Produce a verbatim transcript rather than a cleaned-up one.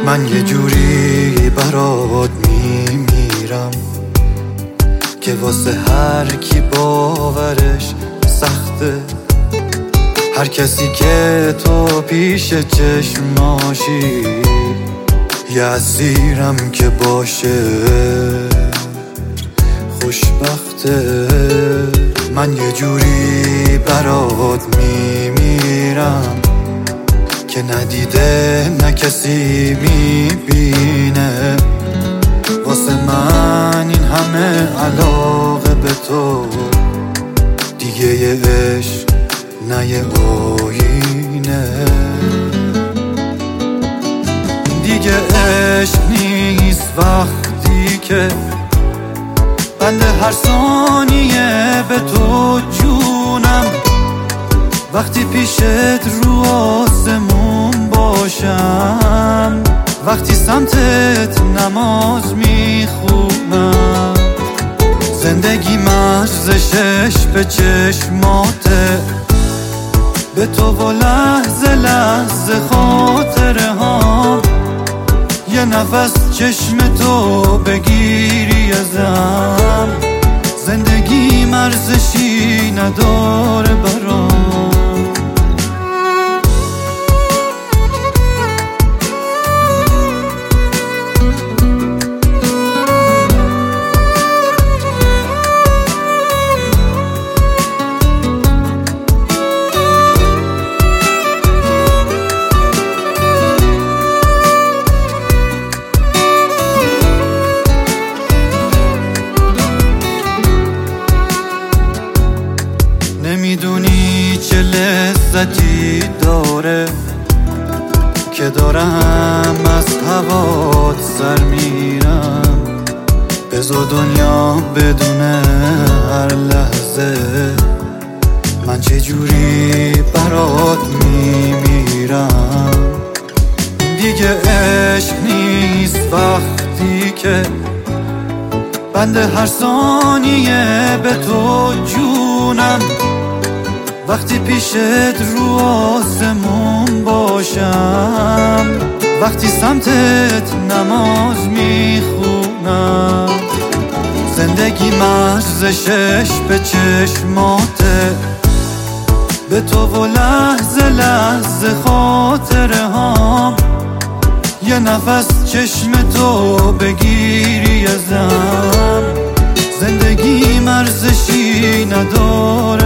من یه جوری برات میمیرم که واسه هر کی باورش سخته. هر کسی که تو پیش چشماشی یه اسیرم که باشه خوشبخته. من یه جوری برات میمیرم که ندیده نه کسی میبینه. واسه من این همه علاقه به تو دیگه یه عشق نه یه آینه. دیگه عشق نیست وقتی که بنده هر ثانیه به تو جونم. وقتی پیشت رو آسمون باشم، وقتی سمتت نماز میخونم. زندگی مرزشش به چشماته، به تو و لحظه لحظه خاطره ها. یه نفس چشم تو بگیری ازم، زندگی مرزشی نداره برام. نمیدونی چه لذتی داره که دارم از هوات سر میرم. بذار دنیا بدونه هر لحظه من چه جوری برات میمیرم. دیگه عشق نیست وقتی که بنده هر ثانیه به تو جونم. وقتی پیشت رو آسمون باشم، وقتی سمتت نماز میخونم. زندگی مرزشش به چشماته، به تو و لحظه لحظه خاطره هام. یه نفس چشم تو بگیری ازم، زندگی مرزشی نداره